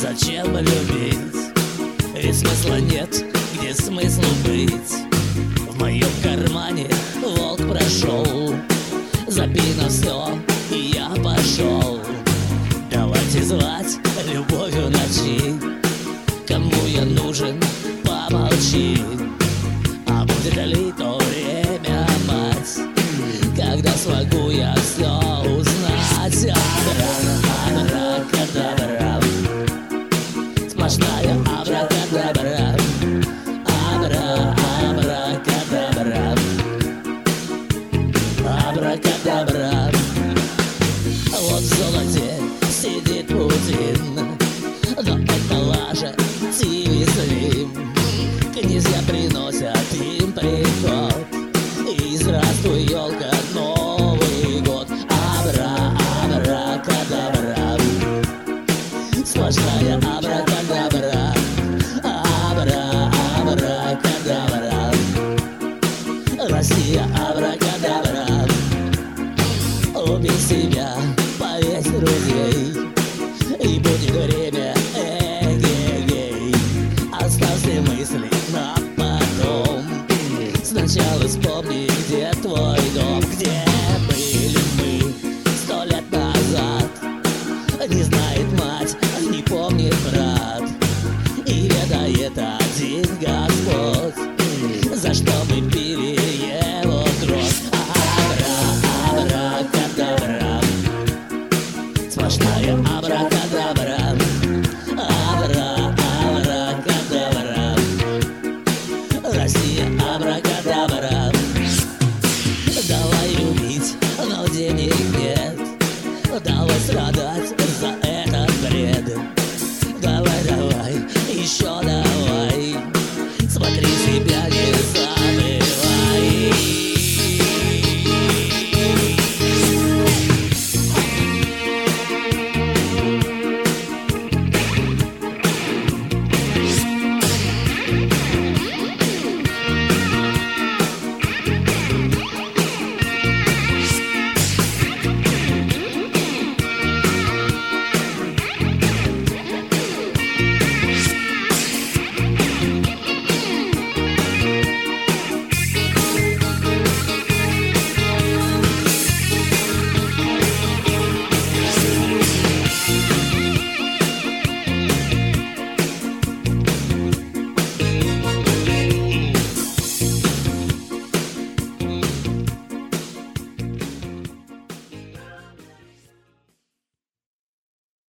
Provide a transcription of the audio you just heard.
Зачем любить? Ведь смысла нет, где смысл быть? В моем кармане волк прошел, запина все, и я пошел. Давайте звать любовью ночи. Кому я нужен, помолчи. А будет ли то время, мать, когда смогу я все узнать? Абракадабра, сплошная абракадабра. Абракадабра, абракадабра. Вот в золоте сидит Путин, но это лажа, ТВ-слим. Князья приносят им приход, и здравствуй, елка, Новый год. Абракадабра, сплошная абракадабра. Абракадабра, Россия, абракадабра. Убей себя, повесь друзей, и будет время, эгегей. Оставь все мысли на потом. Сначала вспомни, где твой дом. Где были мы 100 лет назад? Не знает мать,